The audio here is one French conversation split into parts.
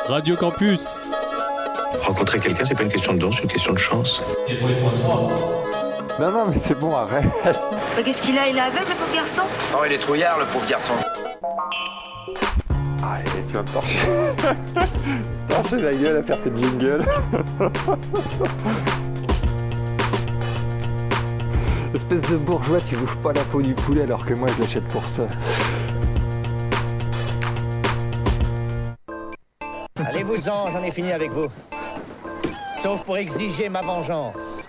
Radio Campus. Rencontrer quelqu'un, c'est pas une question de don, c'est une question de chance. Non, mais c'est bon, arrête. Bah, qu'est-ce qu'il a? Il est aveugle, le pauvre garçon? Oh, il est trouillard, le pauvre garçon. Allez, tu vas me torcher. Torcher la gueule à faire tes jingles. Espèce de bourgeois, tu bouffes pas la peau du poulet alors que moi je l'achète pour ça. Allez-vous-en, j'en ai fini avec vous. Sauf pour exiger ma vengeance.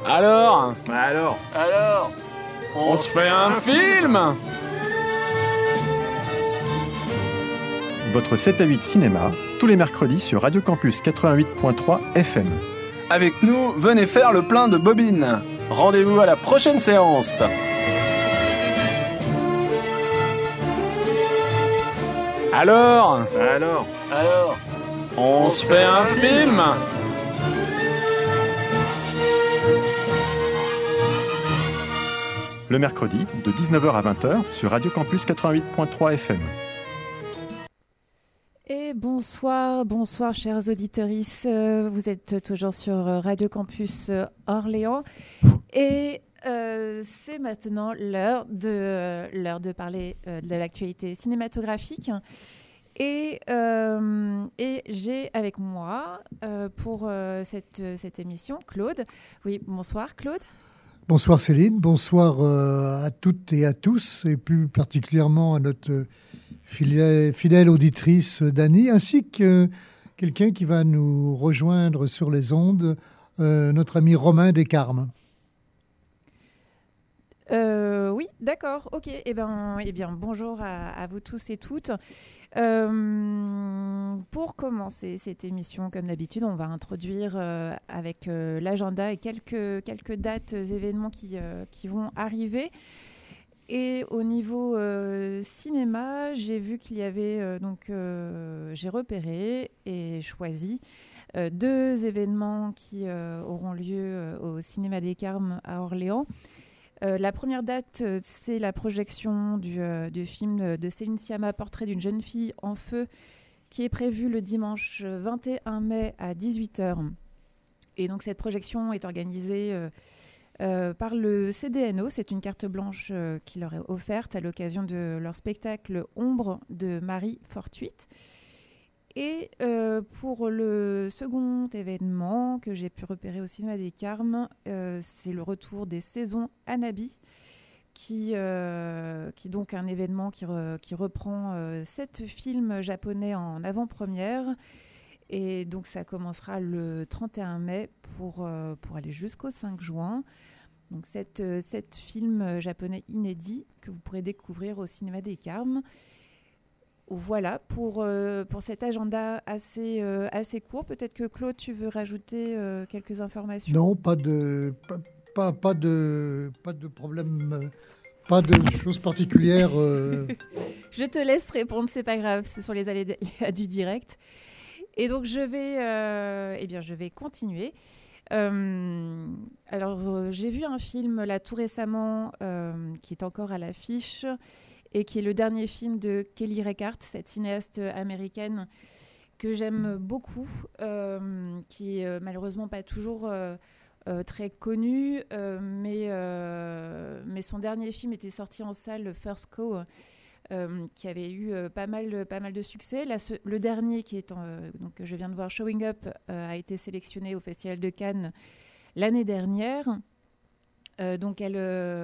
Alors, Alors on se fait un film ? Votre 7 à 8 cinéma, tous les mercredis sur Radio Campus 88.3 FM. Avec nous, venez faire le plein de bobines. Rendez-vous à la prochaine séance. Alors, on se fait un film ? Le mercredi, de 19h à 20h sur Radio Campus 88.3 FM. Et bonsoir chers auditeurs. Vous êtes toujours sur Radio Campus Orléans. Et c'est maintenant l'heure de parler de l'actualité cinématographique. Et j'ai avec moi pour cette émission Claude. Oui, bonsoir Claude. Bonsoir Céline, bonsoir à toutes et à tous, et plus particulièrement à notre fidèle auditrice Dany, ainsi que quelqu'un qui va nous rejoindre sur les ondes, notre ami Romain Descarmes. Oui, d'accord, ok. Eh bien, bonjour à vous tous et toutes. Pour commencer cette émission, comme d'habitude, on va introduire avec l'agenda et quelques dates, événements qui vont arriver. Et au niveau cinéma, j'ai vu qu'il y avait j'ai repéré et choisi 2 événements qui auront lieu au Cinéma des Carmes à Orléans. La première date, c'est la projection du film de Céline Sciamma, Portrait d'une jeune fille en feu, qui est prévue le dimanche 21 mai à 18h. Et donc cette projection est organisée par le CDNO. C'est une carte blanche qui leur est offerte à l'occasion de leur spectacle Ombre de Marie Fortuite. Et pour le second événement que j'ai pu repérer au Cinéma des Carmes, c'est le retour des saisons Anabi, qui est donc un événement qui reprend 7 films japonais en avant-première. Et donc ça commencera le 31 mai pour aller jusqu'au 5 juin. Donc 7 films japonais inédits que vous pourrez découvrir au Cinéma des Carmes. Voilà pour cet agenda assez court. Peut-être que Claude, tu veux rajouter quelques informations ? Non, pas de problème, pas de choses particulières. Je te laisse répondre, c'est pas grave, ce sont les aléas du direct. Et donc je vais continuer. Alors j'ai vu un film là tout récemment qui est encore à l'affiche, et qui est le dernier film de Kelly Reichardt, cette cinéaste américaine que j'aime beaucoup, qui est malheureusement pas toujours très connue, mais son dernier film était sorti en salle, First Cow, qui avait eu pas mal de succès. Là, le dernier, qui est donc, que je viens de voir, Showing Up, a été sélectionné au Festival de Cannes l'année dernière. Donc elle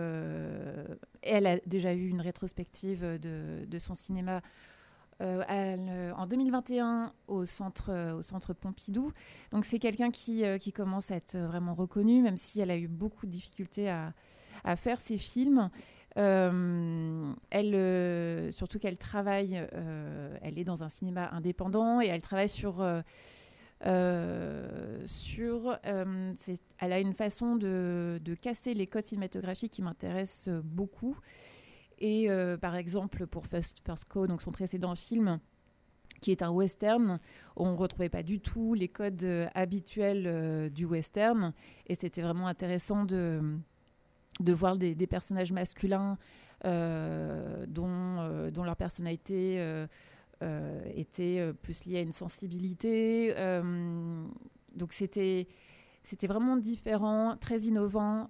a déjà eu une rétrospective de son cinéma en 2021 au centre Pompidou. Donc c'est quelqu'un qui commence à être vraiment reconnu, même si elle a eu beaucoup de difficultés à faire ses films. Surtout qu'elle travaille, elle est dans un cinéma indépendant et elle travaille elle a une façon de casser les codes cinématographiques qui m'intéresse beaucoup. Et par exemple, pour First Cow, donc son précédent film, qui est un western, on ne retrouvait pas du tout les codes habituels du western. Et c'était vraiment intéressant de voir des personnages masculins dont leur personnalité était plus liée à une sensibilité. Donc c'était vraiment différent, très innovant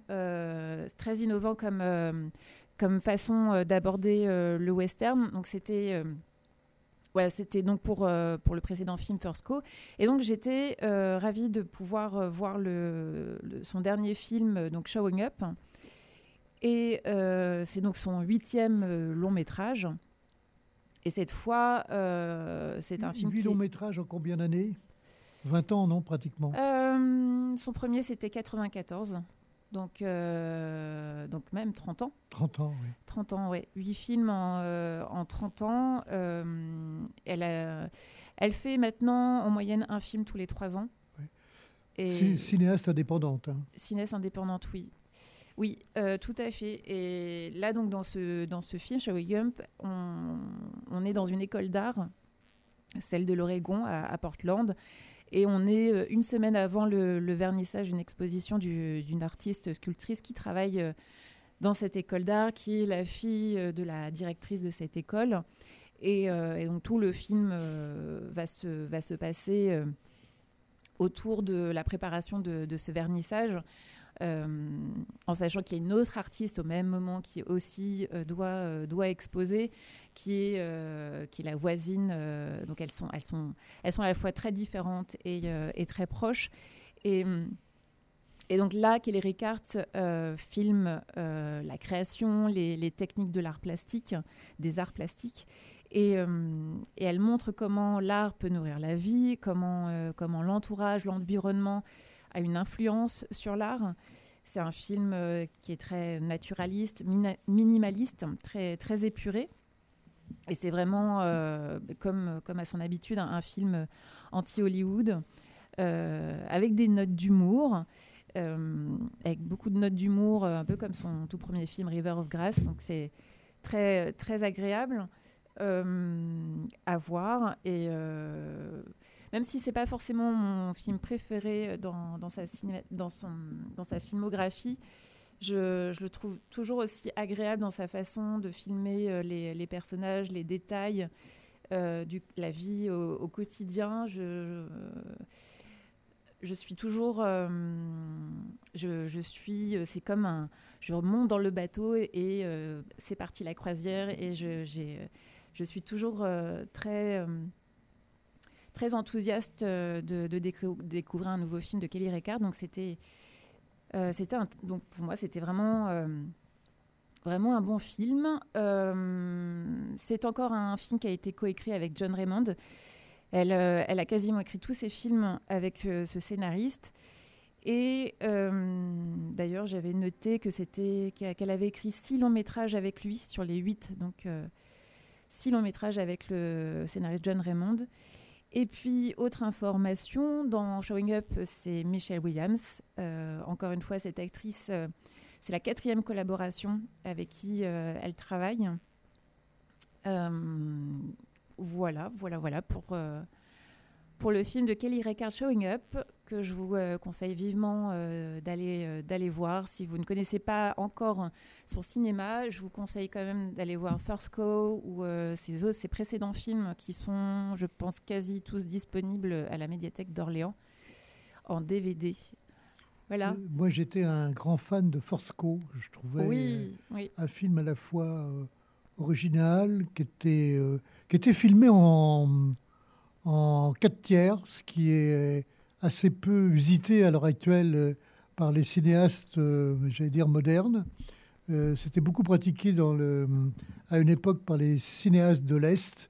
comme façon d'aborder le western. Donc c'était donc pour le précédent film First Cow. Et donc j'étais ravie de pouvoir voir son dernier film, donc Showing Up. Et c'est donc son 8e long métrage. Et cette fois, c'est un film 8 longs métrages en combien d'années ? 20 ans, non, pratiquement. Son premier, c'était 94. Donc même 30 ans. 30 ans, oui. 30 ans, oui. 8 films en 30 ans. Elle fait maintenant en moyenne un film tous les 3 ans. Oui. Et cinéaste indépendante. Hein. Cinéaste indépendante, oui. Oui, tout à fait. Et là, donc, dans ce film, Shawty Gump, on est dans une école d'art, celle de l'Oregon, à Portland. Et on est une semaine avant le vernissage d'une exposition d'une artiste sculptrice qui travaille dans cette école d'art, qui est la fille de la directrice de cette école. Et donc, tout le film va se passer autour de la préparation de ce vernissage. En sachant qu'il y a une autre artiste au même moment qui aussi doit exposer, qui est la voisine. Donc elles sont à la fois très différentes et très proches. Et donc là, Kelly Reichardt filme la création, les techniques de l'art plastique, des arts plastiques. Et elle montre comment l'art peut nourrir la vie, comment l'entourage, l'environnement a une influence sur l'art. C'est un film qui est très naturaliste, minimaliste, très, très épuré. Et c'est vraiment, comme à son habitude, un film anti-Hollywood, avec des notes d'humour, avec beaucoup de notes d'humour, un peu comme son tout premier film River of Grass. Donc c'est très, très agréable à voir. Et même si c'est pas forcément mon film préféré dans sa filmographie, je le trouve toujours aussi agréable dans sa façon de filmer les personnages, les détails, la vie au quotidien. Je suis toujours, c'est comme je remonte dans le bateau et c'est parti la croisière et je suis toujours très très enthousiaste de découvrir un nouveau film de Kelly Reichardt. Donc donc pour moi c'était vraiment un bon film. C'est encore un film qui a été coécrit avec John Raymond. Elle a quasiment écrit tous ses films avec ce scénariste. Et d'ailleurs, j'avais noté qu'elle avait écrit 6 longs métrages avec lui sur les 8. Donc 6 longs métrages avec le scénariste John Raymond. Et puis, autre information, dans Showing Up, c'est Michelle Williams. Encore une fois, cette actrice, c'est la 4e collaboration avec qui elle travaille. Voilà pour le film de Kelly Reichardt, Showing Up, que je vous conseille vivement d'aller voir. Si vous ne connaissez pas encore son cinéma, je vous conseille quand même d'aller voir First Cow ou ses précédents films qui sont, je pense, quasi tous disponibles à la médiathèque d'Orléans en DVD. Voilà. Moi, j'étais un grand fan de First Cow. Je trouvais un film à la fois original, qui était filmé en 4/3, ce qui est assez peu usité à l'heure actuelle par les cinéastes, j'allais dire, modernes. C'était beaucoup pratiqué à une époque par les cinéastes de l'Est,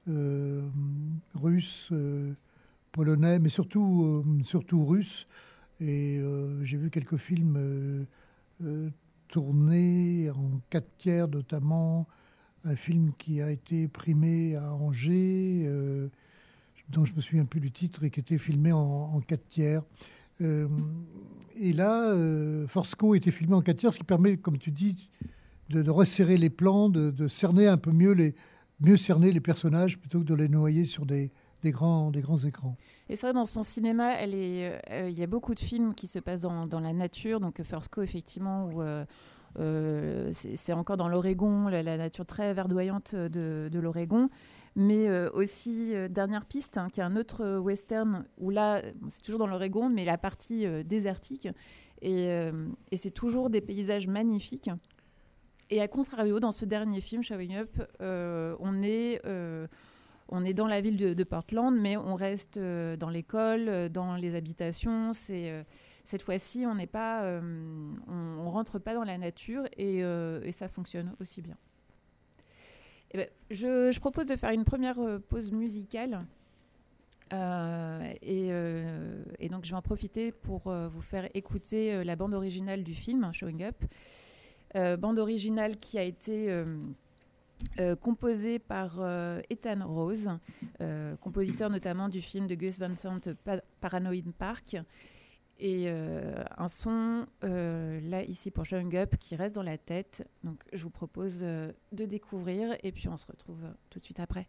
russes, polonais, mais surtout russes. Et j'ai vu quelques films tournés en 4/3, notamment un film qui a été primé à Angers, dont je me souviens plus du titre, et qui était filmé en 4/3. Et là, First Cow était filmé en 4/3, ce qui permet, comme tu dis, de resserrer les plans, de cerner un peu mieux cerner les personnages plutôt que de les noyer sur des grands écrans. Et c'est vrai, dans son cinéma, il y a beaucoup de films qui se passent dans la nature. Donc First Cow, effectivement, où c'est encore dans l'Oregon, la nature très verdoyante de l'Oregon. Mais aussi Dernière Piste, qui est un autre western, où là, c'est toujours dans l'Oregon, mais la partie désertique. Et c'est toujours des paysages magnifiques. Et à contrario, dans ce dernier film, Showing Up, on est dans la ville de Portland, mais on reste dans l'école, dans les habitations. Cette fois-ci, on rentre pas dans la nature et ça fonctionne aussi bien. Et ben, je propose de faire une première pause musicale Et donc je vais en profiter pour vous faire écouter la bande originale du film Showing Up, bande originale qui a été composée par Ethan Rose, compositeur notamment du film de Gus Van Sant Paranoid Park, et un son là ici pour Showing Up qui reste dans la tête. Donc je vous propose de découvrir et puis on se retrouve tout de suite après.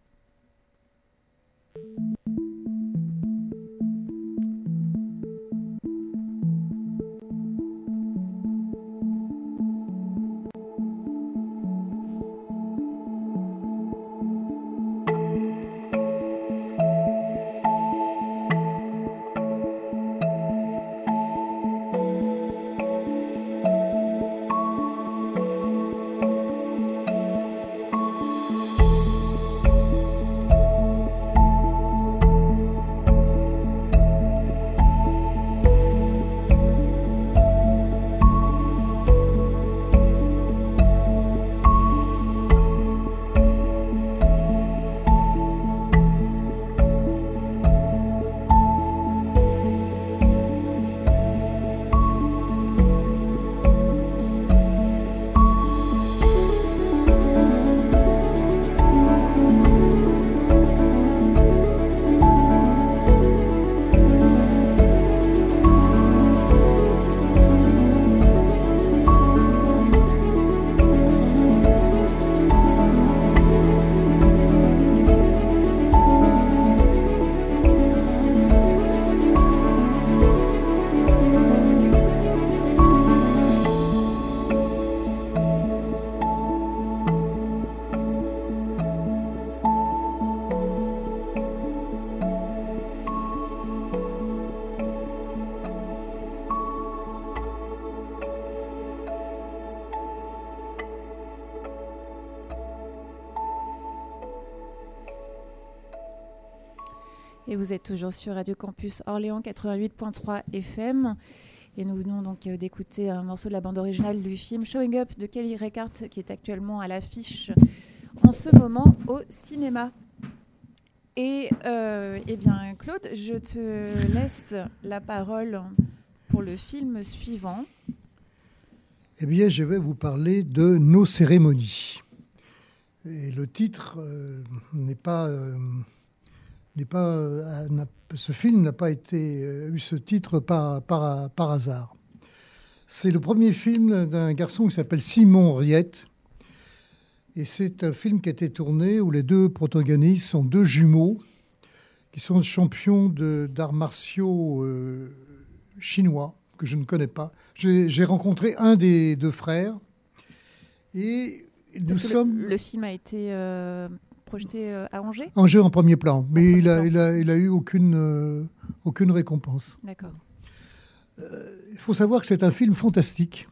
Et vous êtes toujours sur Radio Campus Orléans 88.3 FM. Et nous venons donc d'écouter un morceau de la bande originale du film Showing Up de Kelly Reichardt, qui est actuellement à l'affiche en ce moment au cinéma. Et eh bien, Claude, je te laisse la parole pour le film suivant. Eh bien, je vais vous parler de Nos cérémonies. Et le titre ce film n'a pas eu ce titre par hasard. C'est le premier film d'un garçon qui s'appelle Simon Riette. Et c'est un film qui a été tourné où les deux protagonistes sont deux jumeaux qui sont champions d'arts martiaux chinois, que je ne connais pas. J'ai rencontré un des deux frères. Et nous sommes... Le film a été projeté à Angers ? Angers en premier plan, mais il a eu aucune récompense. D'accord. Il faut savoir que c'est un film fantastique.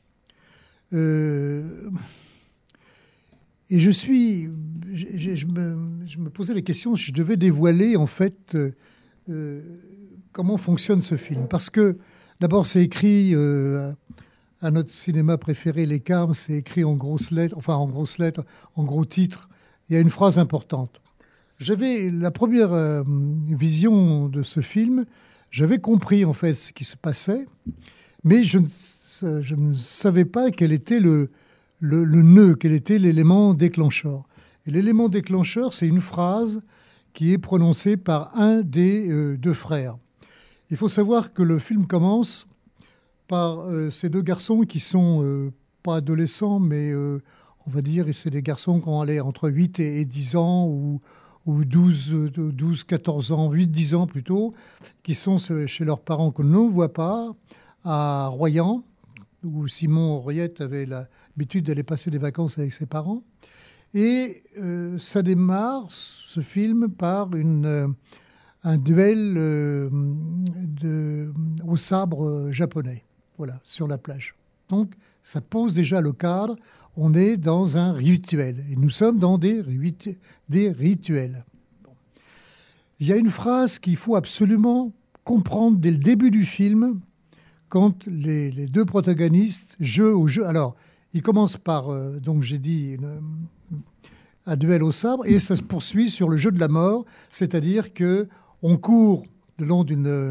Et je me posais la question si je devais dévoiler en fait comment fonctionne ce film. Parce que d'abord c'est écrit à notre cinéma préféré, Les Carmes, c'est écrit en grosses lettres, en gros titres. Il y a une phrase importante. J'avais la première vision de ce film, j'avais compris en fait ce qui se passait, mais je ne savais pas quel était le nœud, quel était l'élément déclencheur. Et l'élément déclencheur, c'est une phrase qui est prononcée par un des deux frères. Il faut savoir que le film commence par ces deux garçons qui sont pas adolescents, mais on va dire c'est des garçons qui ont entre 8 et 10 ans ou 12, 14 ans, 8, 10 ans plutôt, qui sont chez leurs parents qu'on ne voit pas, à Royan, où Simon Riette avait l'habitude d'aller passer des vacances avec ses parents. Et ça démarre, ce film, par un duel au sabre japonais, voilà, sur la plage. Donc, ça pose déjà le cadre. On est dans un rituel. Et nous sommes dans des rituels. Bon. Il y a une phrase qu'il faut absolument comprendre dès le début du film, quand les deux protagonistes jouent au jeu. Alors, ils commencent par, donc j'ai dit, un duel au sabre, et ça se poursuit sur le jeu de la mort, c'est-à-dire que On court le long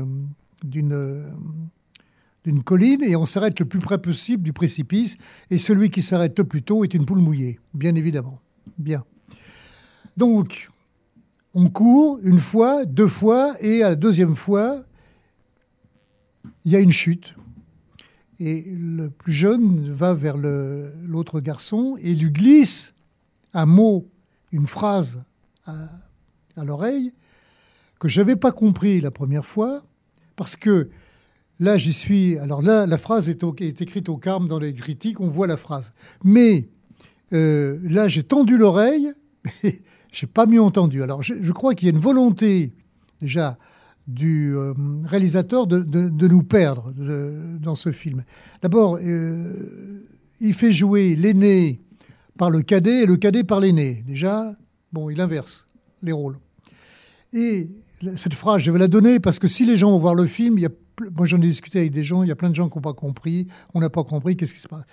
d'une colline et on s'arrête le plus près possible du précipice. Et celui qui s'arrête le plus tôt est une poule mouillée, bien évidemment. Bien. Donc, on court une fois, 2 fois, et à la 2e fois, il y a une chute. Et le plus jeune va vers l'autre garçon et lui glisse un mot, une phrase à l'oreille que je n'avais pas compris la première fois, parce que là, j'y suis... Alors là, la phrase est écrite au carme dans les critiques, on voit la phrase. Mais là, j'ai tendu l'oreille et je n'ai pas mieux entendu. Alors, je crois qu'il y a une volonté, déjà, du réalisateur de nous perdre dans ce film. D'abord, il fait jouer l'aîné par le cadet et le cadet par l'aîné. Déjà, bon, il inverse les rôles. Et cette phrase, je vais la donner parce que si les gens vont voir le film, moi j'en ai discuté avec des gens, il y a plein de gens qui n'ont pas compris, on n'a pas compris, qu'est-ce qui se passe ?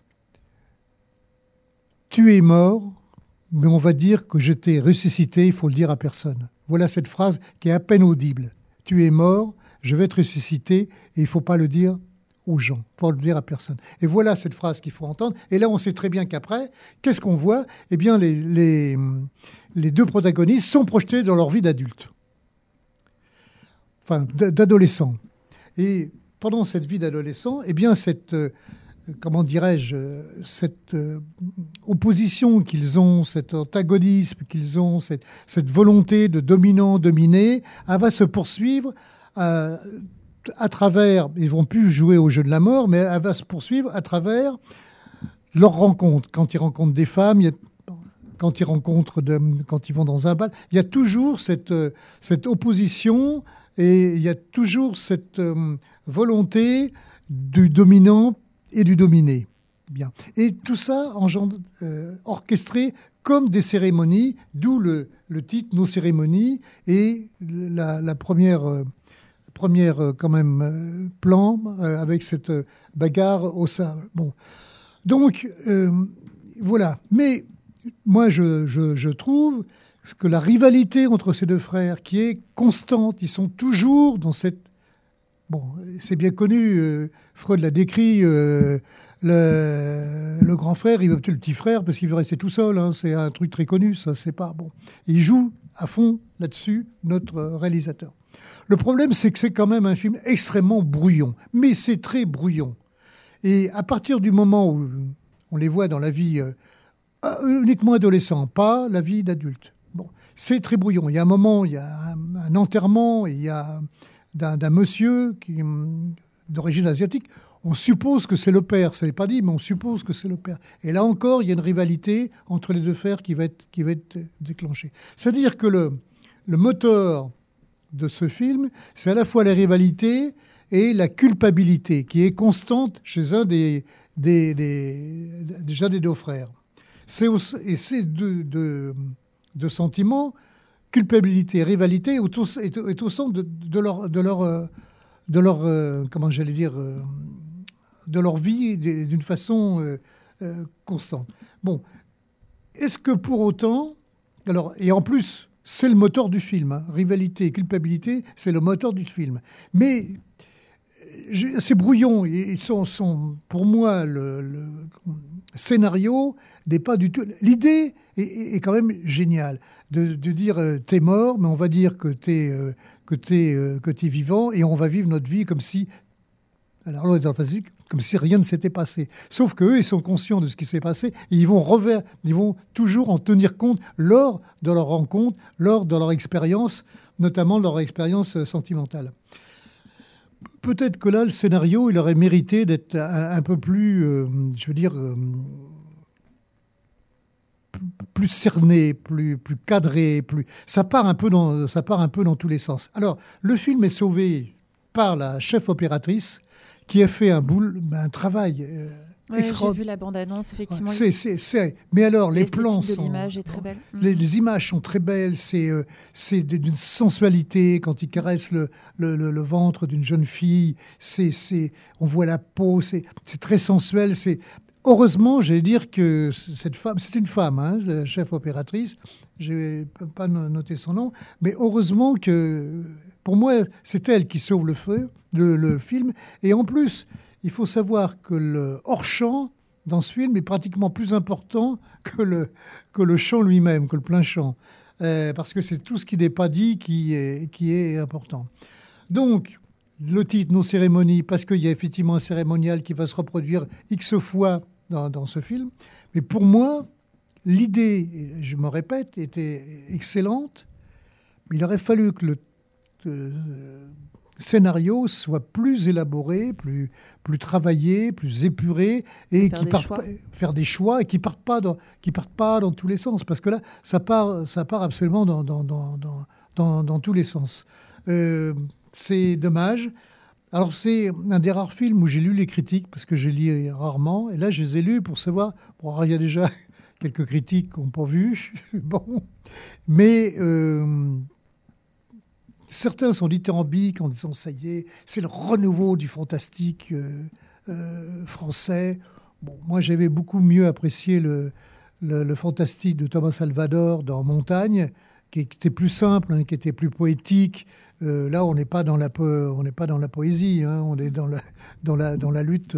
Tu es mort, mais on va dire que je t'ai ressuscité, il faut le dire à personne. Voilà cette phrase qui est à peine audible. Tu es mort, je vais te ressusciter, et il ne faut pas le dire aux gens, il ne faut le dire à personne. Et voilà cette phrase qu'il faut entendre. Et là, on sait très bien qu'après, qu'est-ce qu'on voit ? Eh bien, les 2 protagonistes sont projetés dans leur vie d'adulte. Enfin, d'adolescent. Et pendant cette vie d'adolescent, eh bien, cette opposition qu'ils ont, cet antagonisme qu'ils ont, cette volonté de dominant-dominé, elle va se poursuivre à travers, ils vont plus jouer au jeu de la mort, mais elle va se poursuivre à travers leurs rencontres. Quand ils rencontrent des femmes, quand ils vont dans un bal, il y a toujours cette opposition et il y a toujours cette volonté du dominant et du dominé. Bien. Et tout ça orchestré comme des cérémonies, d'où le titre Nos cérémonies et la première quand même plan avec cette bagarre au sable. Bon. Donc, voilà. Mais moi, je trouve que la rivalité entre ces 2 frères, qui est constante, ils sont toujours dans cette... Bon, c'est bien connu, Freud l'a décrit, le grand frère, il veut tuer le petit frère parce qu'il veut rester tout seul. Hein, c'est un truc très connu, ça, c'est pas... Bon. Il joue à fond là-dessus, notre réalisateur. Le problème, c'est que c'est quand même un film extrêmement brouillon. Mais c'est très brouillon. Et à partir du moment où on les voit dans la vie uniquement adolescent, pas la vie d'adulte. Bon, c'est très brouillon. Il y a un moment, il y a un enterrement, il y a d'un monsieur d'origine asiatique. On suppose que c'est le père. Ça n'est pas dit, mais on suppose que c'est le père. Et là encore, il y a une rivalité entre les 2 frères qui va être déclenchée. C'est-à-dire que le moteur de ce film, c'est à la fois la rivalité et la culpabilité qui est constante chez un déjà des 2 frères. Et ces deux sentiments, culpabilité et rivalité, est au centre de leur comment j'allais dire, de leur vie d'une façon constante. Bon, est-ce que pour autant, alors, et en plus, c'est le moteur du film, hein, rivalité et culpabilité, c'est le moteur du film. Mais c'est brouillon. Ils sont pour moi, le scénario n'est pas du tout... L'idée est quand même géniale, de dire t'es mort, mais on va dire que t'es vivant, et on va vivre notre vie comme si... Alors là, dans la physique, comme si rien ne s'était passé. Sauf qu'eux, ils sont conscients de ce qui s'est passé, et ils vont toujours en tenir compte lors de leur rencontre, lors de leur expérience, notamment leur expérience sentimentale. Peut-être que là, le scénario, il aurait mérité d'être un peu plus, plus cerné, plus cadré, ça part un peu dans tous les sens. Alors, le film est sauvé par la chef opératrice qui a fait un travail extraordinaire. J'ai vu la bande-annonce, effectivement. Mais alors, les plans de l'image est très belle. Les images sont très belles, c'est d'une sensualité quand il caresse le ventre d'une jeune fille, on voit la peau, c'est très sensuel, heureusement, j'allais dire que cette femme, c'est une femme, hein, la chef opératrice, je n'ai pas noté son nom, mais heureusement que, pour moi, c'est elle qui sauve le film. Et en plus, il faut savoir que le hors-champ dans ce film est pratiquement plus important que le chant lui-même, que le plein chant. Parce que c'est tout ce qui n'est pas dit qui est important. Donc, le titre, Nos cérémonies, parce qu'il y a effectivement un cérémonial qui va se reproduire X fois dans ce film. Mais pour moi, l'idée, je me répète, était excellente. Mais il aurait fallu que le scénario soit plus élaboré, plus travaillé, plus épuré, et faire des choix et qui partent pas dans tous les sens, parce que là ça part absolument dans tous les sens. C'est dommage. Alors c'est un des rares films où j'ai lu les critiques, parce que je lis rarement, et là je les ai lus pour savoir. Bon, il y a déjà quelques critiques qu'on n'a pas vu, bon, mais certains sont dithyrambiques en disant ça y est, c'est le renouveau du fantastique français. Bon, moi, j'avais beaucoup mieux apprécié le fantastique de Thomas Salvador dans Montagne, qui était plus simple, hein, qui était plus poétique. Là, on n'est pas dans la poésie, hein, on est dans la lutte.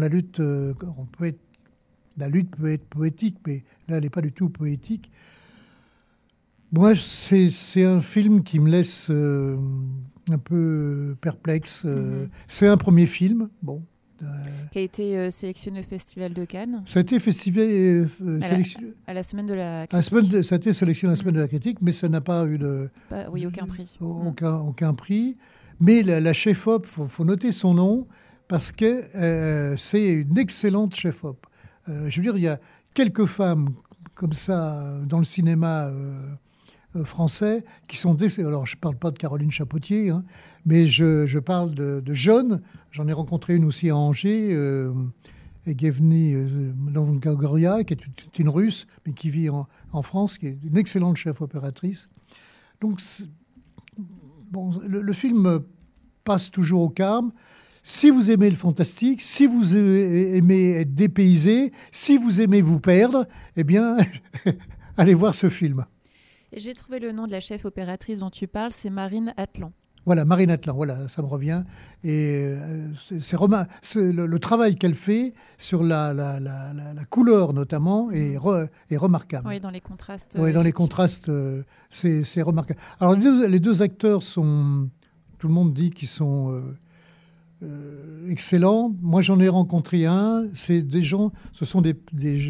La lutte peut être poétique, mais là, elle n'est pas du tout poétique. Moi, c'est un film qui me laisse un peu perplexe. C'est un premier film, bon. Qui a été sélectionné au Festival de Cannes. Ça a été à la semaine de la critique. Ça a été sélectionné à la semaine de la critique, mais ça n'a pas eu aucun prix. Aucun prix. Mais la chef-op, il faut noter son nom, parce que c'est une excellente chef-op. Je veux dire, il y a quelques femmes comme ça dans le cinéma français qui sont alors je ne parle pas de Caroline Chapoutier, hein, mais je parle de jeunes. J'en ai rencontré une aussi à Angers, Evgenie Longoria, qui est une Russe, mais qui vit en France, qui est une excellente chef opératrice. Donc, bon, le film passe toujours au calme. Si vous aimez le fantastique, si vous aimez être dépaysé, si vous aimez vous perdre, eh bien, allez voir ce film. Et j'ai trouvé le nom de la chef opératrice dont tu parles, c'est Marine Atlan. Voilà, Marine Atlan, voilà, ça me revient. Et le travail qu'elle fait sur la couleur, notamment, est remarquable. Oui, dans les contrastes. Oui, dans les contrastes, c'est remarquable. Alors, les deux acteurs sont... Tout le monde dit qu'ils sont excellents. Moi, j'en ai rencontré un. Ce sont des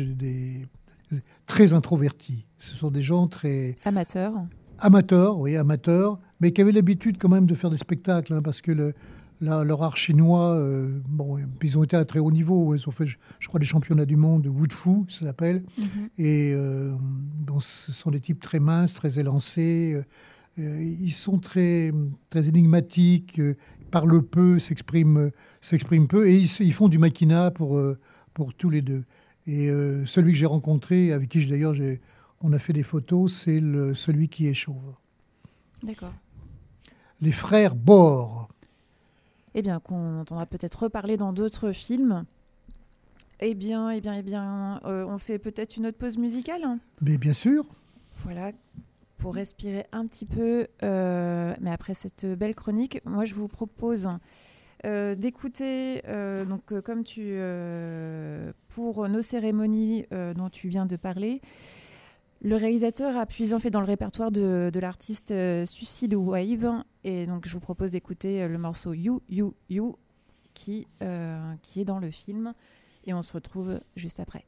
très introvertis. Ce sont des gens très... Amateurs, mais qui avaient l'habitude quand même de faire des spectacles, hein, parce que leur art chinois, ils ont été à un très haut niveau. Ils ont fait, je crois, des championnats du monde de Wut Fu, ça s'appelle. Et ce sont des types très minces, très élancés. Ils sont très, très énigmatiques, parlent peu, s'expriment peu, et ils font du maquina pour tous les deux. Et celui que j'ai rencontré, avec qui d'ailleurs on a fait des photos, c'est celui qui est chauve. D'accord. Les frères Bohr. Eh bien, qu'on entendra peut-être reparler dans d'autres films. Eh bien, on fait peut-être une autre pause musicale. Mais bien sûr. Voilà, pour respirer un petit peu. Mais après cette belle chronique, moi, je vous propose d'écouter, pour Nos cérémonies dont tu viens de parler. Le réalisateur a puisé en fait dans le répertoire de l'artiste Suicide Wave, et donc je vous propose d'écouter le morceau You You You qui est dans le film, et on se retrouve juste après.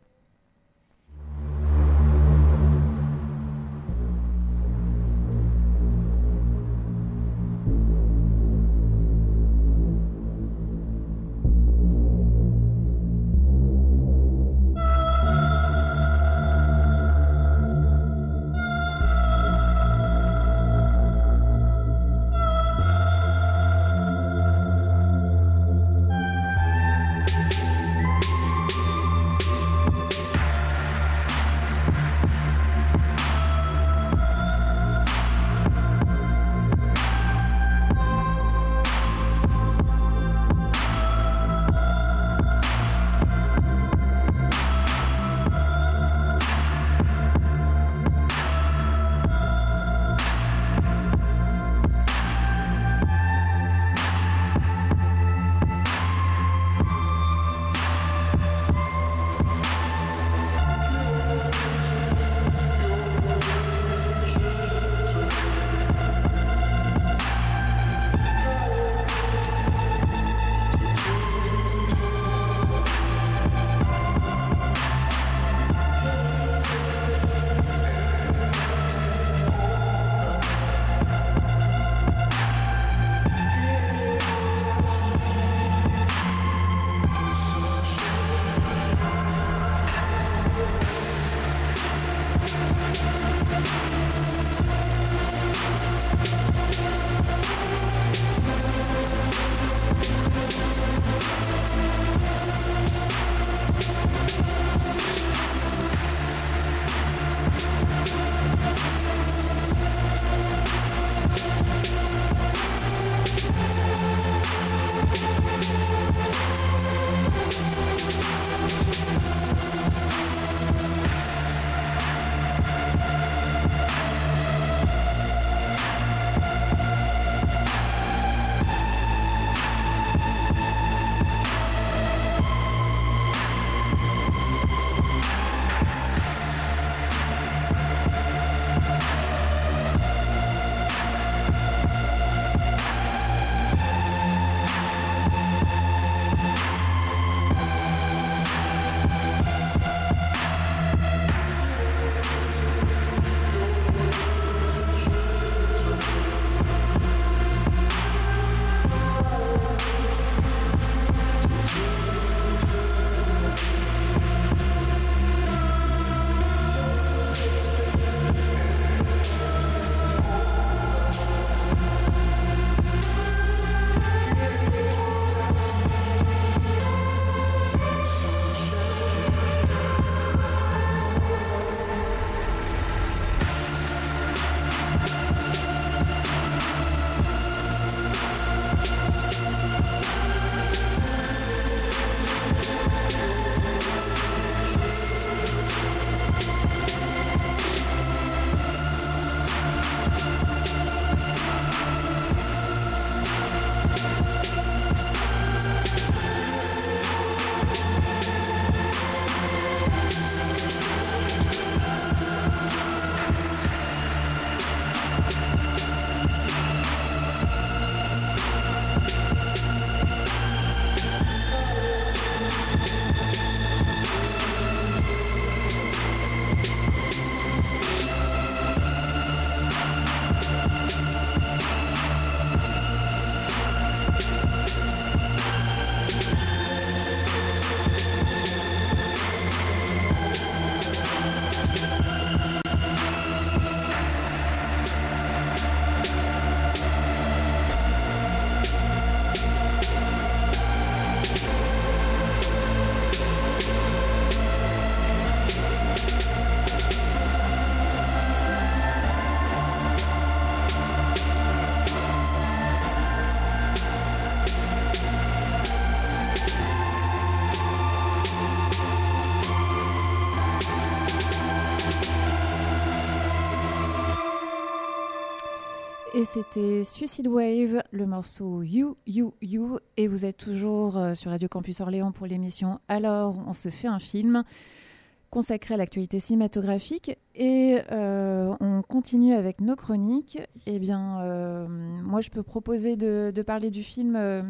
Et c'était Suicide Wave, le morceau You, You, You. Et vous êtes toujours sur Radio Campus Orléans pour l'émission Alors, on se fait un film consacré à l'actualité cinématographique. Et on continue avec nos chroniques. Eh bien, moi, je peux proposer de parler du film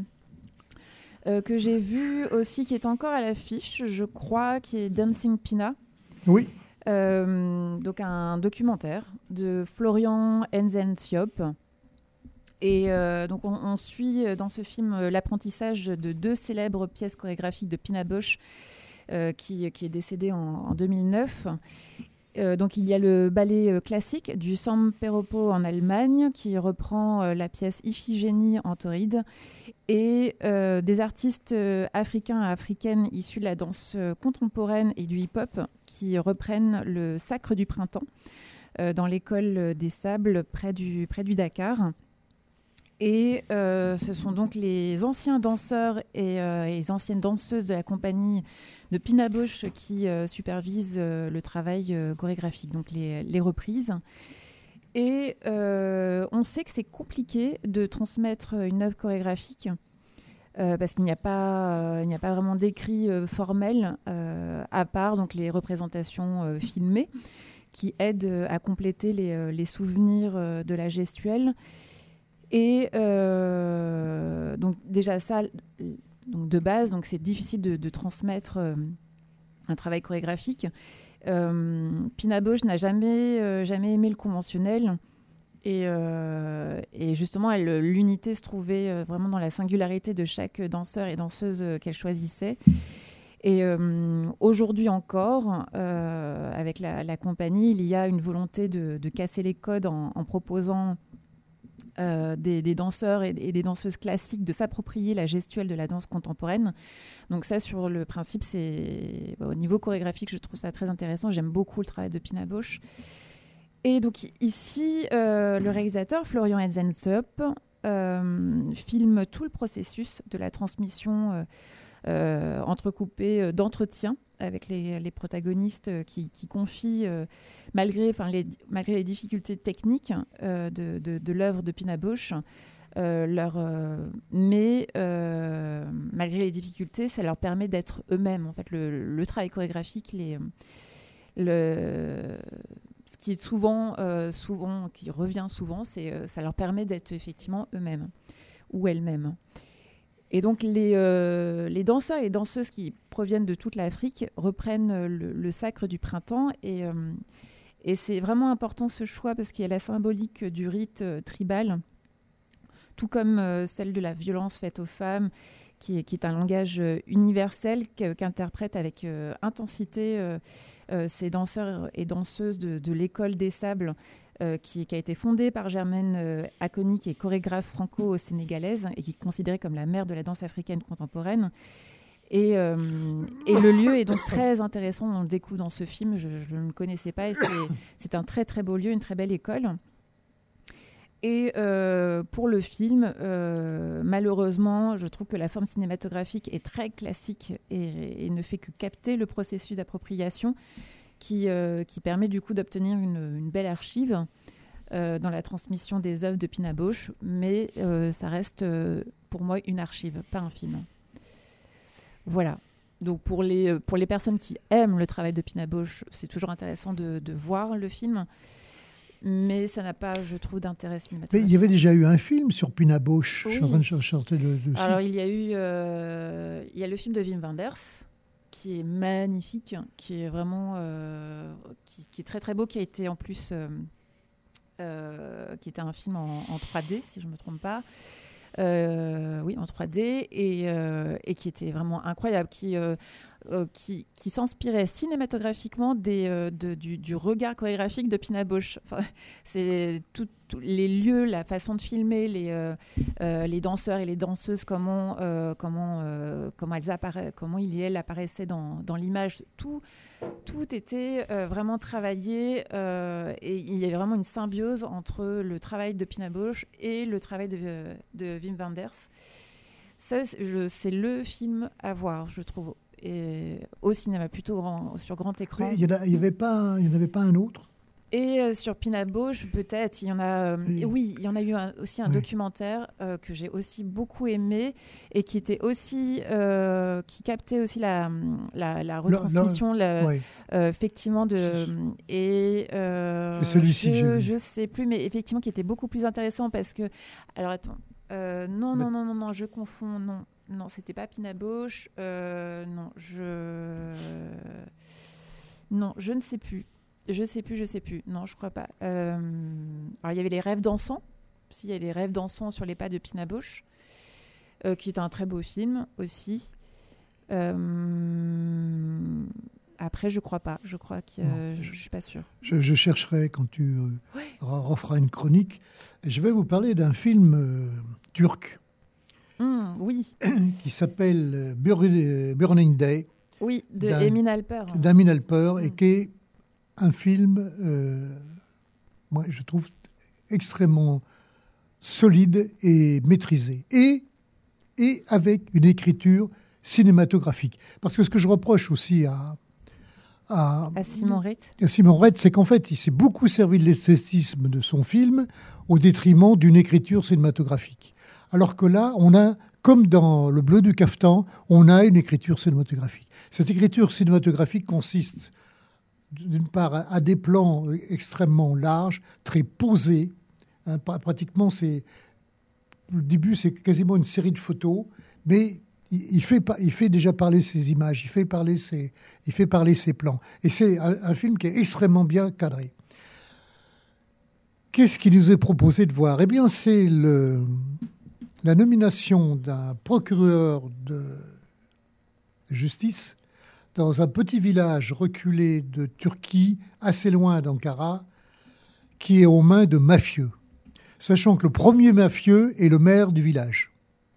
que j'ai vu aussi, qui est encore à l'affiche, je crois, qui est Dancing Pina. Oui. Donc un documentaire de Florian Enzensiop. Et donc on suit dans ce film l'apprentissage de 2 célèbres pièces chorégraphiques de Pina Bausch qui est décédée en 2009. Donc il y a le ballet classique du Semperopo en Allemagne qui reprend la pièce Iphigénie en Tauride et des artistes africains et africaines issus de la danse contemporaine et du hip-hop qui reprennent le Sacre du Printemps dans l'école des Sables près du Dakar. Et ce sont donc les anciens danseurs et les anciennes danseuses de la compagnie de Pina Bausch qui supervisent le travail chorégraphique, donc les reprises. Et on sait que c'est compliqué de transmettre une œuvre chorégraphique parce qu'il n'y a pas vraiment d'écrit formel à part donc les représentations filmées qui aident à compléter les souvenirs de la gestuelle. Et donc déjà ça, donc de base, donc c'est difficile de transmettre un travail chorégraphique. Pina Bausch n'a jamais aimé le conventionnel et justement l'unité se trouvait vraiment dans la singularité de chaque danseur et danseuse qu'elle choisissait. Et aujourd'hui encore, avec la compagnie, il y a une volonté de casser les codes en proposant des danseurs et des danseuses classiques de s'approprier la gestuelle de la danse contemporaine. Donc ça, sur le principe, c'est au niveau chorégraphique, je trouve ça très intéressant. J'aime beaucoup le travail de Pina Bausch. Et donc ici, le réalisateur Florian Enzensiop filme tout le processus de la transmission entrecoupée d'entretiens avec les protagonistes qui confient, malgré les difficultés techniques de l'œuvre de Pina Bausch, mais malgré les difficultés, ça leur permet d'être eux-mêmes. En fait, le travail chorégraphique, ce qui est souvent, qui revient souvent, ça leur permet d'être effectivement eux-mêmes ou elles-mêmes. Et donc les danseurs et les danseuses qui proviennent de toute l'Afrique reprennent le Sacre du Printemps et c'est vraiment important ce choix parce qu'il y a la symbolique du rite tribal, tout comme celle de la violence faite aux femmes, qui est un langage universel qu'interprètent avec intensité ces danseurs et danseuses de l'école des Sables, qui a été fondée par Germaine Aconi, qui est chorégraphe franco-sénégalaise et qui est considérée comme la mère de la danse africaine contemporaine. Et le lieu est donc très intéressant, on le découvre dans ce film, je ne le connaissais pas, et c'est un très très beau lieu, une très belle école. Et pour le film, malheureusement, je trouve que la forme cinématographique est très classique et ne fait que capter le processus d'appropriation qui permet du coup d'obtenir une belle archive dans la transmission des œuvres de Pina Bausch, mais ça reste pour moi une archive, pas un film. Voilà. Donc pour les personnes qui aiment le travail de Pina Bausch, c'est toujours intéressant de voir le film. Mais ça n'a pas, je trouve, d'intérêt cinématographique. Mais il y avait déjà eu un film sur Pina Bausch. Oui. Je suis en train de chercher dessus. Alors, il y a le film de Wim Wenders, qui est magnifique, qui est vraiment qui est très très beau, qui a été en plus qui était un film en 3D, si je ne me trompe pas. Oui, en 3D, et qui était vraiment incroyable, qui s'inspirait cinématographiquement du regard chorégraphique de Pina Bausch. Enfin, c'est tous les lieux, la façon de filmer, les danseurs et les danseuses, comment ils et elles apparaissaient dans l'image. Tout était vraiment travaillé, et il y avait vraiment une symbiose entre le travail de Pina Bausch et le travail de Wim Wenders. Ça, c'est le film à voir, je trouve, et au cinéma, plutôt sur grand écran. Il n'y en avait pas un autre? Et sur Pina Bausch, peut-être, il y en a. Oui, il y en a eu aussi un documentaire que j'ai aussi beaucoup aimé et qui était aussi qui captait aussi la retransmission, effectivement de. Et celui-ci, je sais plus, mais effectivement, qui était beaucoup plus intéressant parce que. Alors attends. Non, je confonds. Non, c'était pas Pina Bausch. Non, je ne sais plus. Je sais plus. Non, je crois pas. Alors, il y avait Les Rêves dansants. Il y a Les Rêves dansants sur les pas de Pina Bausch, qui est un très beau film aussi. Après, je crois pas. Je crois que je suis pas sûre. Je chercherai quand tu referas une chronique. Et je vais vous parler d'un film turc. Oui. Qui s'appelle Burning Day. Oui, d'Emin Alper. D'Emin Alper, et qui est un film, moi, je trouve extrêmement solide et maîtrisé. Et avec une écriture cinématographique. Parce que ce que je reproche aussi à Simon Reit. Simon Reit, c'est qu'en fait, il s'est beaucoup servi de l'esthétisme de son film au détriment d'une écriture cinématographique. Alors que là, on a, comme dans Le Bleu du Caftan, on a une écriture cinématographique. Cette écriture cinématographique consiste, d'une part, à des plans extrêmement larges, très posés. Pratiquement, le début, c'est quasiment une série de photos, mais il fait déjà parler ses images, il fait parler ses plans. Et c'est un film qui est extrêmement bien cadré. Qu'est-ce qui nous est proposé de voir ? Eh bien, c'est la nomination d'un procureur de justice dans un petit village reculé de Turquie, assez loin d'Ankara, qui est aux mains de mafieux. Sachant que le premier mafieux est le maire du village.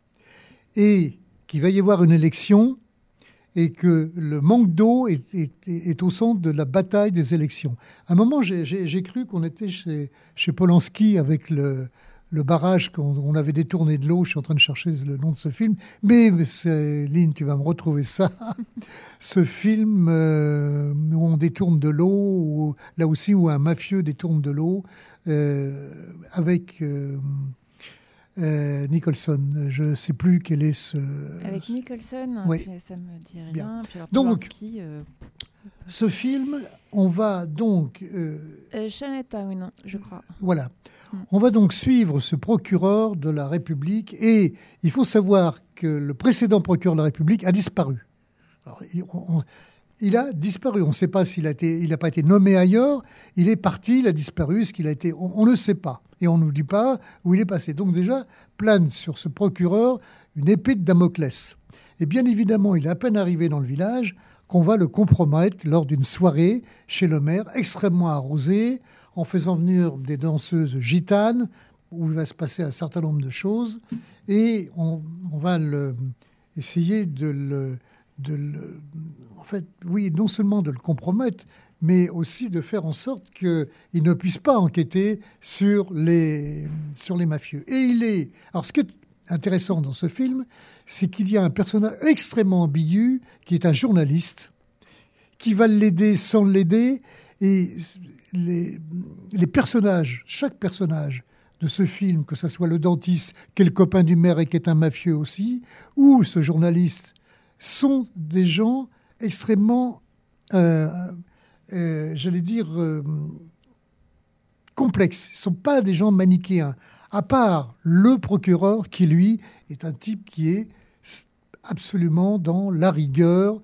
Et qu'il va y avoir une élection et que le manque d'eau est au centre de la bataille des élections. À un moment, j'ai cru qu'on était chez Polanski avec le barrage qu'on avait détourné de l'eau. Je suis en train de chercher le nom de ce film. Mais Lynn, tu vas me retrouver ça. Ce film où on détourne de l'eau, là aussi où un mafieux détourne de l'eau, avec Nicholson. Je ne sais plus quel est ce... Avec Nicholson, oui. Ça me dit rien. Puis alors, donc, Polanski, ce film, on va donc... Chinatown, je crois. Voilà. On va donc suivre ce procureur de la République, et il faut savoir que le précédent procureur de la République a disparu. Alors, il a disparu. On ne sait pas il n'a pas été nommé ailleurs. Il est parti, il a disparu. Ce qu'il a été, on ne sait pas. Et on ne nous dit pas où il est passé. Donc déjà, plane sur ce procureur une épée de Damoclès. Et bien évidemment, il est à peine arrivé dans le village qu'on va le compromettre lors d'une soirée chez le maire, extrêmement arrosée, en faisant venir des danseuses gitanes, où il va se passer un certain nombre de choses. Et on va essayer en fait, oui, non seulement de le compromettre, mais aussi de faire en sorte qu'il ne puisse pas enquêter sur les mafieux. Et alors, ce qui est intéressant dans ce film, c'est qu'il y a un personnage extrêmement ambigu, qui est un journaliste, qui va l'aider sans l'aider. Et les personnages, chaque personnage de ce film, que ce soit le dentiste, qui est le copain du maire et qui est un mafieux aussi, ou ce journaliste, sont des gens extrêmement, j'allais dire, complexes. Ils ne sont pas des gens manichéens, à part le procureur qui, lui, est un type qui est absolument dans la rigueur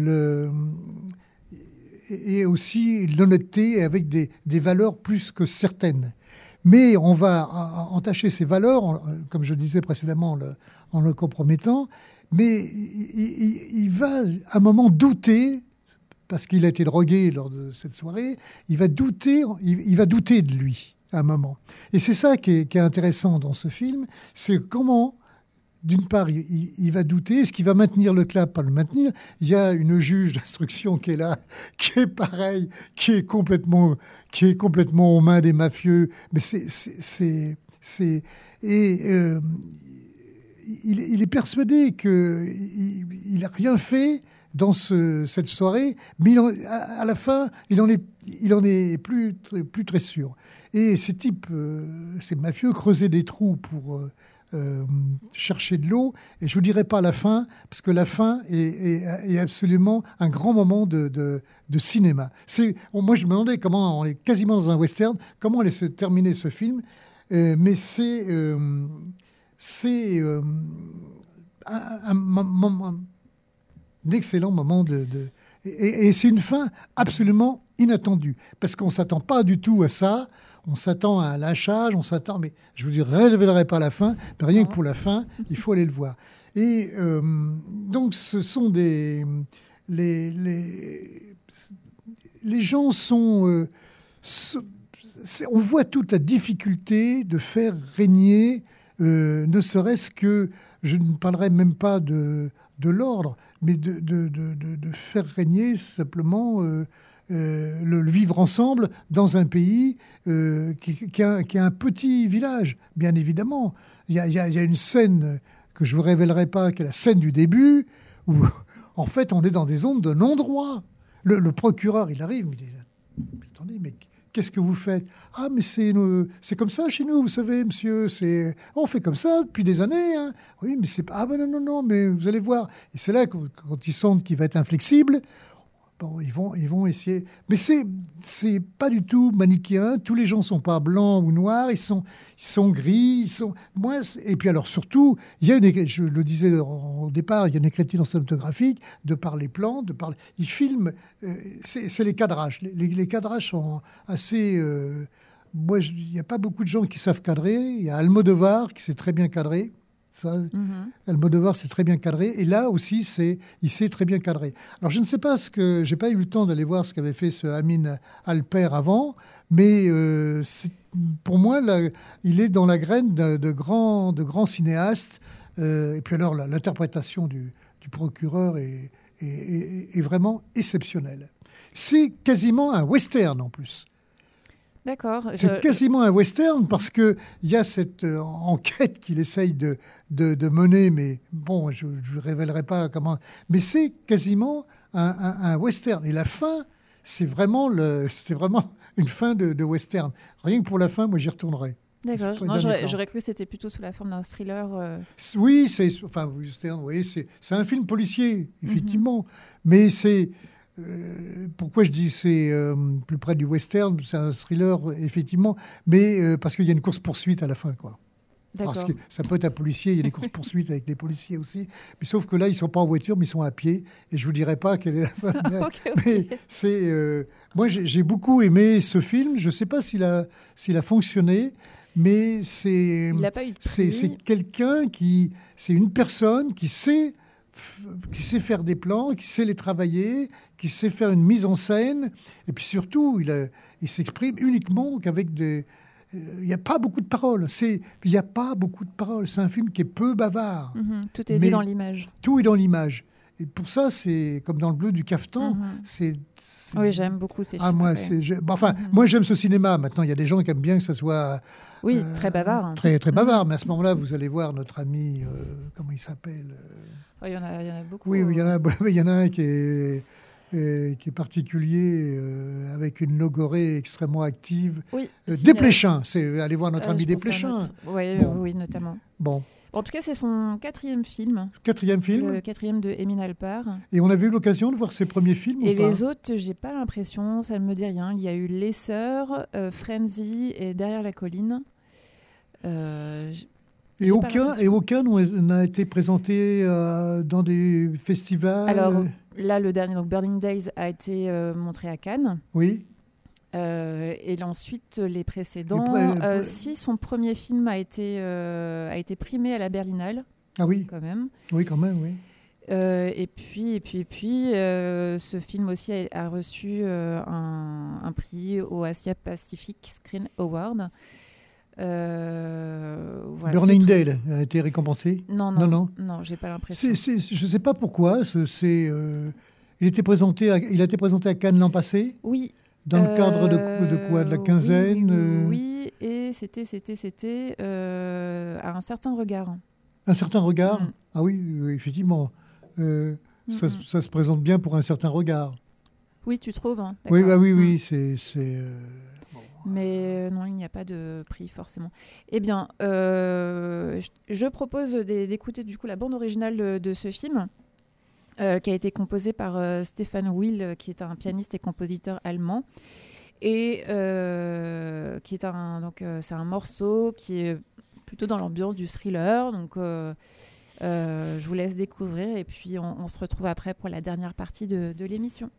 et aussi l'honnêteté, avec des valeurs plus que certaines. Mais on va entacher ces valeurs, comme je disais précédemment, en le compromettant. Mais il va à un moment douter, parce qu'il a été drogué lors de cette soirée, il va douter de lui à un moment. Et c'est ça qui est intéressant dans ce film, c'est comment, d'une part, il va douter. Est-ce qu'il va maintenir le cap, pas le maintenir? Il y a une juge d'instruction qui est là, qui est pareil, qui est complètement aux mains des mafieux. Mais il est persuadé qu'il n'a rien fait dans cette soirée, mais à la fin, il en est plus très sûr. Et ces types, ces mafieux, creusaient des trous pour chercher de l'eau. Et je vous dirai pas la fin, parce que la fin est absolument un grand moment de cinéma. Moi, je me demandais comment, on est quasiment dans un western, comment allait se terminer ce film. Mais c'est un excellent moment et c'est une fin absolument inattendue, parce qu'on ne s'attend pas du tout à ça. On s'attend à un lynchage, mais je vous révélerai pas la fin, mais rien que pour la fin, il faut aller le voir. Et donc, ce sont les gens sont... on voit toute la difficulté de faire régner, ne serait-ce que, je ne parlerai même pas de l'ordre, mais de faire régner simplement le vivre ensemble dans un pays qui a un petit village, bien évidemment. Il y a une scène que je ne vous révélerai pas, qui est la scène du début, où en fait on est dans des zones de non-droit. Le procureur, il arrive, il dit « Attendez, mais... qu'est-ce que vous faites ? Ah, mais c'est comme ça chez nous, vous savez, monsieur. On fait comme ça depuis des années. Hein. Oui, mais c'est pas... Ah, ben non, mais vous allez voir. Et c'est là, quand ils sentent qu'il va être inflexible, bon, ils vont essayer. Mais c'est pas du tout manichéen. Tous les gens sont pas blancs ou noirs. Ils sont gris. Et puis alors, surtout, il y a je le disais au départ, il y a une écriture cinématographique de par les plans, ils filment. C'est les cadrages. Les cadrages sont assez... Moi, il n'y a pas beaucoup de gens qui savent cadrer. Il y a Almodovar qui sait très bien cadrer. Ça, Almodovar, c'est très bien cadré. Et là aussi, il s'est très bien cadré. Alors, je ne sais pas j'ai pas eu le temps d'aller voir ce qu'avait fait ce Amin Alper avant, mais pour moi, là, il est dans la graine de grands cinéastes. Et puis alors, l'interprétation du procureur est vraiment exceptionnelle. C'est quasiment un western en plus. D'accord. C'est quasiment un western parce qu'il y a cette enquête qu'il essaye de mener, mais bon, je ne révélerai pas comment. Mais c'est quasiment un western. Et la fin, c'est vraiment une fin de western. Rien que pour la fin, moi, j'y retournerai. D'accord. J'aurais cru que c'était plutôt sous la forme d'un thriller. Oui, western, oui, c'est un film policier, effectivement. Mais c'est... pourquoi je dis c'est plus près du western, c'est un thriller, effectivement, mais parce qu'il y a une course-poursuite à la fin, quoi. Parce que ça peut être un policier, il y a des courses-poursuites avec les policiers aussi, mais sauf que là, ils ne sont pas en voiture, mais ils sont à pied, et je ne vous dirai pas quelle est la fin. Mais c'est... moi, j'ai beaucoup aimé ce film, je ne sais pas s'il a fonctionné, mais c'est... Il n'a pas eu de prix. C'est quelqu'un c'est une personne qui sait faire des plans, qui sait les travailler, qui sait faire une mise en scène, et puis surtout, il s'exprime uniquement qu'avec des... Il n'y a pas beaucoup de paroles. C'est un film qui est peu bavard. Tout est dit dans l'image. Tout est dans l'image. Et pour ça, c'est comme dans Le Bleu du Cafetan. Oui, j'aime beaucoup ces films. Moi, j'aime ce cinéma. Maintenant, il y a des gens qui aiment bien que ça soit... Oui, très bavard. Très, très bavard. Mais à ce moment-là, vous allez voir notre ami... comment il s'appelle Il y en a beaucoup. Oui, il y en a un qui est particulier, avec une logorée extrêmement active. Oui, Desplechin, allez voir notre ami Desplechin. Oui, notamment. Bon. En tout cas, c'est son 4e film. 4e film. Le 4e de Emin Alper. Et on avait eu l'occasion de voir ses premiers films et ou pas ? Les autres, j'ai pas l'impression, ça ne me dit rien. Il y a eu Les Sœurs, Frenzy et Derrière la colline. Et aucun n'a été présenté dans des festivals. Alors là, le dernier, donc Burning Days, a été montré à Cannes. Oui. Et ensuite, les précédents. Si son premier film a été primé à la Berlinale. Ah oui. Quand même. Oui, quand même, oui. Et puis, ce film aussi a reçu un prix au Asia Pacific Screen Award. Voilà, Burning Day a été récompensé ? Non, j'ai pas l'impression. Je ne sais pas pourquoi. Il a été présenté à Cannes l'an passé ? Oui. Dans le cadre de quoi ? De la quinzaine Oui, et c'était à un certain regard. Un certain regard ? Ah oui, effectivement. ça se présente bien pour un certain regard. Oui, tu trouves hein, Oui, oui, c'est Mais non, il n'y a pas de prix forcément. Eh bien, je propose d'écouter du coup la bande originale de ce film, qui a été composée par Stefan Will, qui est un pianiste et compositeur allemand, et qui est c'est un morceau qui est plutôt dans l'ambiance du thriller. Donc, je vous laisse découvrir, et puis on se retrouve après pour la dernière partie de l'émission.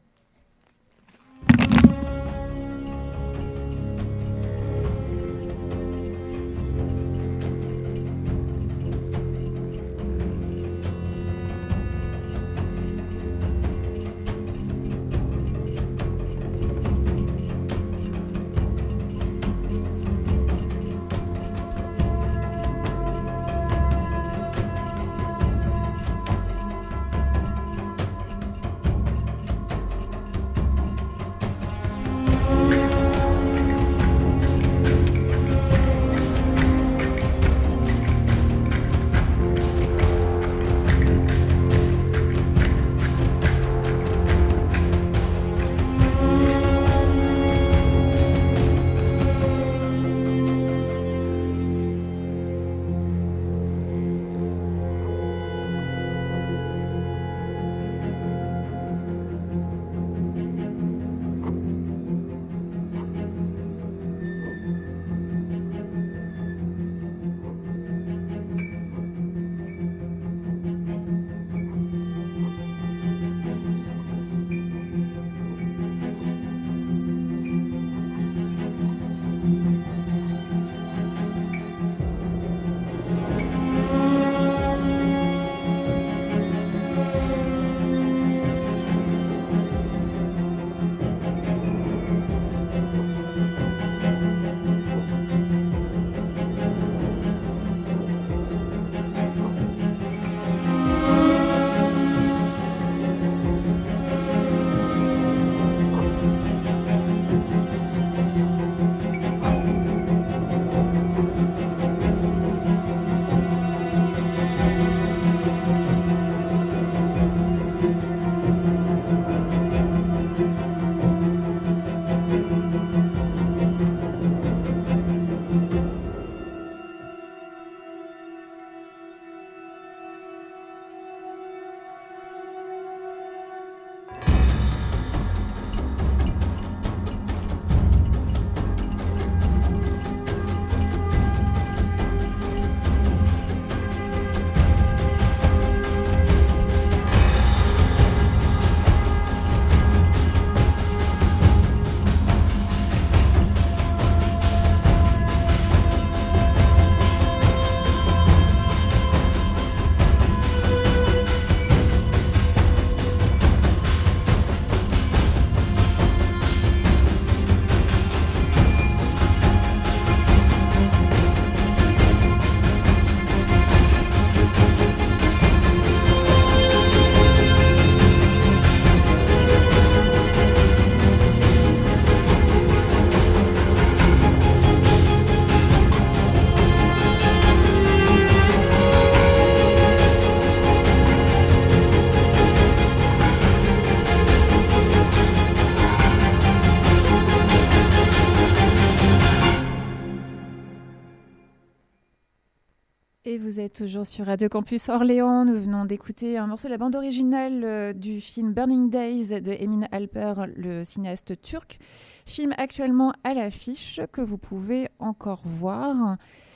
Et vous êtes toujours sur Radio Campus Orléans. Nous venons d'écouter un morceau de la bande originale du film Burning Days de Emin Alper, le cinéaste turc. Film actuellement à l'affiche que vous pouvez encore voir.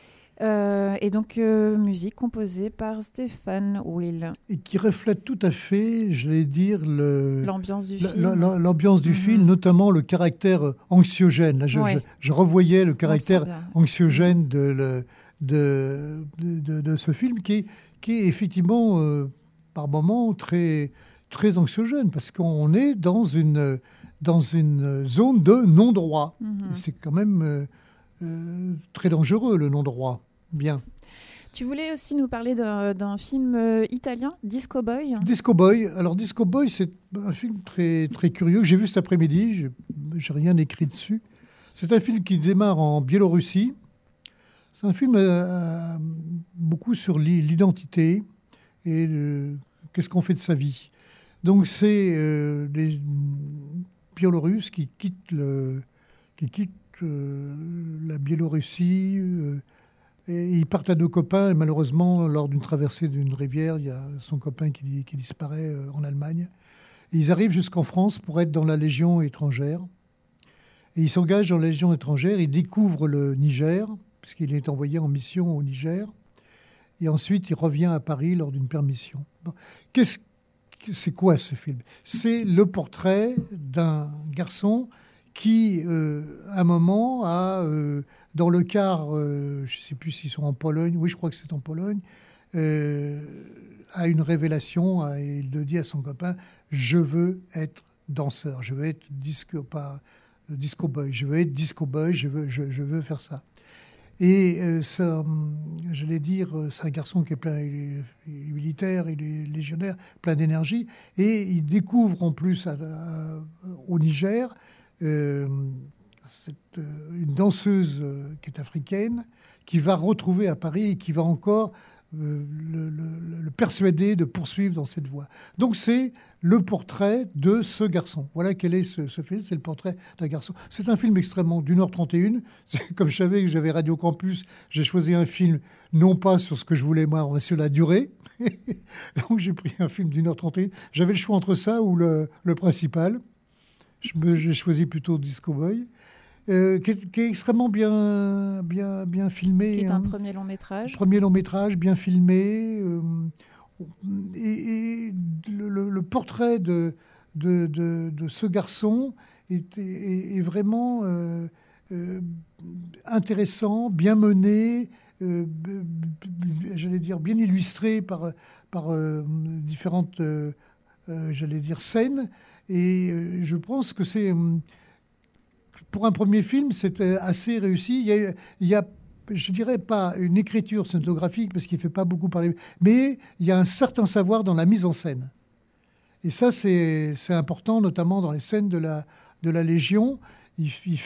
Et donc, musique composée par Stefan Will. Et qui reflète tout à fait, je vais dire, l'ambiance du film. L'ambiance du film, notamment le caractère anxiogène. Là, je revoyais le caractère anxiogène de ce film qui est effectivement, par moments, très, très anxiogène, parce qu'on est dans une zone de non-droit. C'est quand même très dangereux, le non-droit. Bien. Tu voulais aussi nous parler d'un film italien, Disco Boy. Disco Boy. Alors, Disco Boy, c'est un film très, très curieux que j'ai vu cet après-midi. J'ai rien écrit dessus. C'est un film qui démarre en Biélorussie. C'est un film beaucoup sur l'identité et qu'est-ce qu'on fait de sa vie. Donc c'est des Biélorusses qui quittent la Biélorussie. Et ils partent à 2 copains. Et malheureusement, lors d'une traversée d'une rivière, il y a son copain qui disparaît en Allemagne. Et ils arrivent jusqu'en France pour être dans la Légion étrangère. Et ils s'engagent dans la Légion étrangère. Ils découvrent le Niger, puisqu'il est envoyé en mission au Niger. Et ensuite, il revient à Paris lors d'une permission. Bon. C'est quoi ce film ? C'est le portrait d'un garçon qui, à un moment, a, dans le car, je ne sais plus s'ils sont en Pologne, oui, je crois que c'est en Pologne, a une révélation, et il dit à son copain, je veux être danseur, je veux être disco boy, je veux être disco boy, je veux faire ça. Et ça, j'allais dire, c'est un garçon qui est plein, il est militaire, il est légionnaire, plein d'énergie, et il découvre en plus au Niger une danseuse qui est africaine, qui va retrouver à Paris et qui va encore le persuader de poursuivre dans cette voie. Donc c'est le portrait de ce garçon. Voilà quel est ce film, c'est le portrait d'un garçon. C'est un film extrêmement d'1h31. Comme je savais que j'avais Radio Campus, j'ai choisi un film non pas sur ce que je voulais moi, mais sur la durée. Donc j'ai pris un film d'1h31. J'avais le choix entre ça ou le principal. J'ai choisi plutôt Disco Boy. Qui est extrêmement bien filmé. Qui est un premier long métrage. Premier long métrage, bien filmé. Et le portrait de ce garçon est vraiment intéressant, bien mené, j'allais dire bien illustré par différentes scènes. Et je pense que c'est... Pour un premier film, c'était assez réussi. Il y a, je dirais pas une écriture cinématographique, parce qu'il ne fait pas beaucoup parler, mais il y a un certain savoir dans la mise en scène. Et ça, c'est important, notamment dans les scènes de la Légion. Il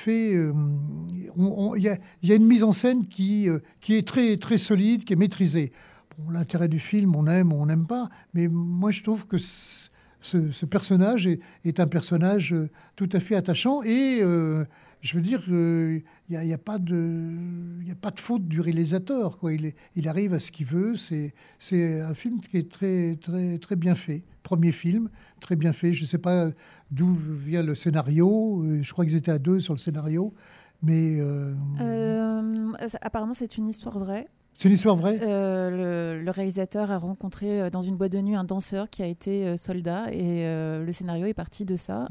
y a une mise en scène qui est très, très solide, qui est maîtrisée. Bon, l'intérêt du film, on aime ou on n'aime pas, mais moi, je trouve que ce personnage est un personnage tout à fait attachant et je veux dire qu'il n'y a pas de faute du réalisateur, quoi. Il arrive à ce qu'il veut. C'est un film qui est très, très, très bien fait. Premier film, très bien fait. Je ne sais pas d'où vient le scénario. Je crois qu'ils étaient à 2 sur le scénario. Mais apparemment, c'est une histoire vraie. C'est une histoire vraie. Le réalisateur a rencontré dans une boîte de nuit un danseur qui a été soldat et le scénario est parti de ça.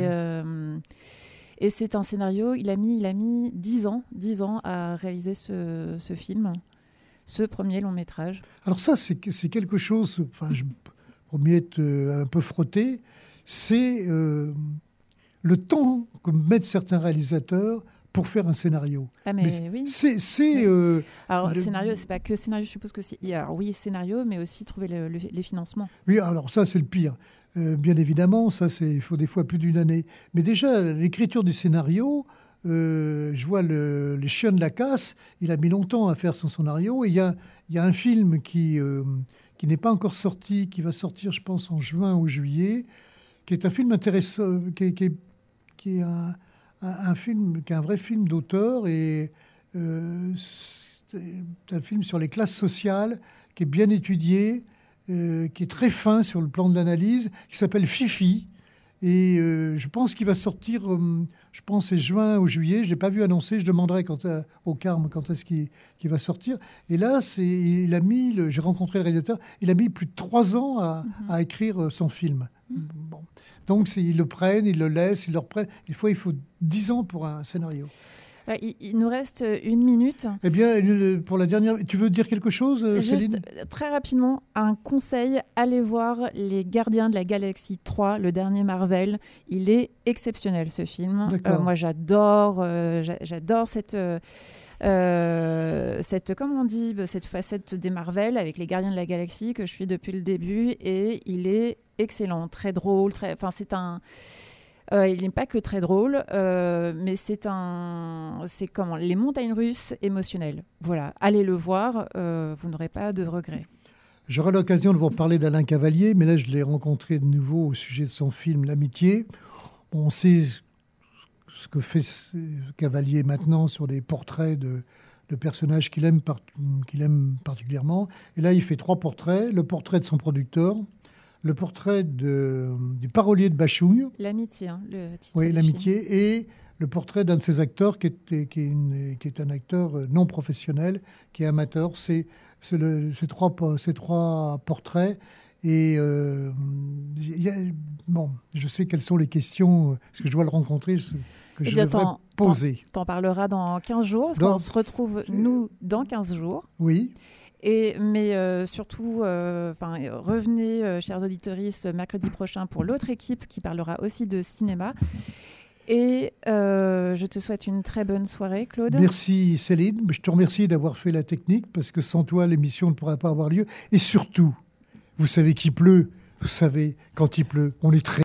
Et c'est un scénario, il a mis 10 ans à réaliser ce film, ce premier long métrage. Alors ça, c'est quelque chose, enfin, je promets être un peu frotté, c'est le temps que mettent certains réalisateurs pour faire un scénario. Ah mais oui. Alors scénario, c'est pas que scénario, je suppose que c'est. Alors oui, scénario, mais aussi trouver les financements. Oui, alors ça c'est le pire. Bien évidemment, ça il faut des fois plus d'une année. Mais déjà l'écriture du scénario, je vois les Chiens de la Casse, il a mis longtemps à faire son scénario. Et il y a un film qui n'est pas encore sorti, qui va sortir, je pense, en juin ou juillet, qui est un film intéressant, qui est un film, qui est un vrai film d'auteur, et c'est un film sur les classes sociales, qui est bien étudié, qui est très fin sur le plan de l'analyse, qui s'appelle Fifi. Et je pense qu'il va sortir, je pense c'est juin ou juillet, je ne l'ai pas vu annoncer, je demanderai au Carme quand est-ce qu'il va sortir. Et là, j'ai rencontré le réalisateur, il a mis plus de 3 ans à écrire son film. Bon. Donc ils le prennent, ils le laissent, ils le reprennent. Il faut 10 ans pour un scénario. Il nous reste 1 minute. Eh bien, pour la dernière, tu veux dire quelque chose, Céline ? Juste très rapidement, un conseil, allez voir Les Gardiens de la Galaxie 3, le dernier Marvel. Il est exceptionnel, ce film. Moi, j'adore cette comment on dit, cette facette des Marvel avec les Gardiens de la Galaxie que je suis depuis le début, et il est excellent, très drôle, il n'est pas que très drôle, mais c'est comme les montagnes russes émotionnelles. Voilà, allez le voir, vous n'aurez pas de regrets. J'aurai l'occasion de vous reparler d'Alain Cavalier, mais là, je l'ai rencontré de nouveau au sujet de son film L'Amitié. On sait ce que fait Cavalier maintenant sur des portraits de personnages qu'il aime particulièrement. Et là, il fait 3 portraits. Le portrait de son producteur, le portrait du parolier de Bachung. L'Amitié, hein, le titre. Oui, du L'Amitié. film. Et le portrait d'un de ses acteurs qui est un acteur non professionnel, qui est amateur. C'est ces trois portraits. Et je sais quelles sont les questions, parce que je dois le rencontrer, que je devrais poser. T'en parleras dans 15 jours, parce qu'on se retrouve, nous, dans 15 jours. Oui. Mais surtout, revenez, chers auditeuristes, mercredi prochain pour l'autre équipe qui parlera aussi de cinéma. Et je te souhaite une très bonne soirée, Claude. Merci, Céline. Je te remercie d'avoir fait la technique, parce que sans toi, l'émission ne pourrait pas avoir lieu. Et surtout, vous savez qu'il pleut. Vous savez, quand il pleut, on est très